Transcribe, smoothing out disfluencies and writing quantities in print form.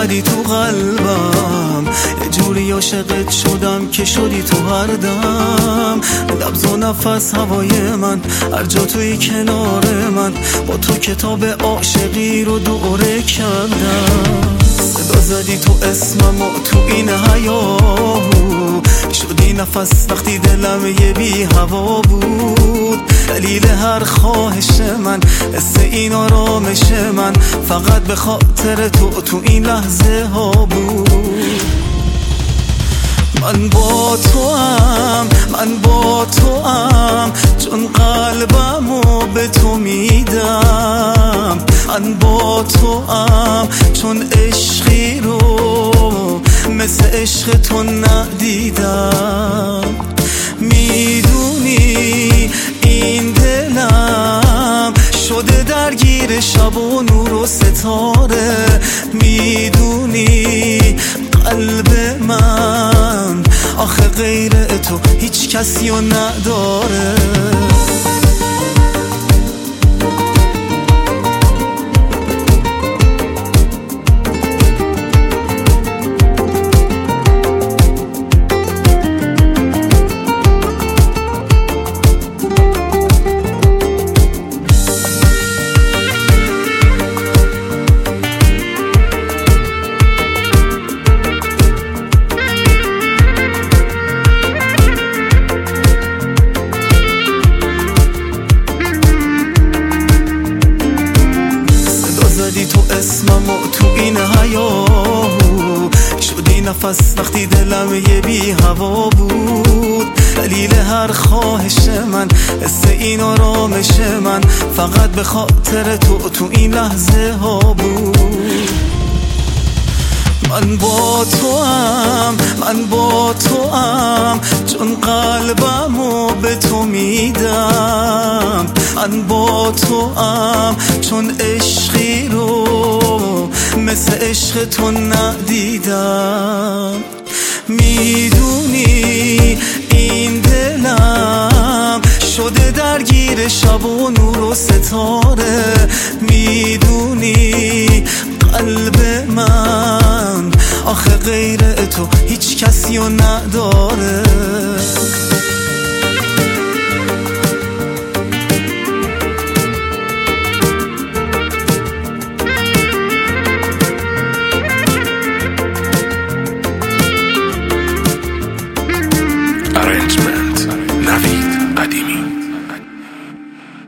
زدی تو قلبم، یه جوری عاشقت شدم که شدی تو هر دم. لبز و نفس هوای من، هر جا توی کنار من، با تو کتاب عاشقی رو دوره کردم. صدا زدی تو اسمم و تو این حیاهو، شدی نفس وقتی دلم یه بی هوا بود. دلیل هر خواهش من، حس این آرامش من، فقط به خاطر تو این لحظه ها بود. من با تو هم چون قلبمو به تو میدم. من با تو هم چون عشقی رو مثل عشق تو ندیدم. میدونی این دلم شده درگیر شب و نور و ستاره. میدونی قلب من آخه غیر تو هیچ کسی رو نداره. زدی تو اسمم و تو این حیاهو، شدی نفس وقتی دلم یه بی هوا بود. دلیل هر خواهش من، حس این آرامش من، فقط به خاطر تو این لحظه ها بود. من با تو هم چون قلبمو به تو میدم. من با تو هم چون عشقی رو مثل عشق تو ندیدم. میدونی این دلم شده درگیر شب و نور و ستاره. میدونی قلب من آخه غیر تو هیچ کسی رو نداره. Arrangement Navid Qadimi.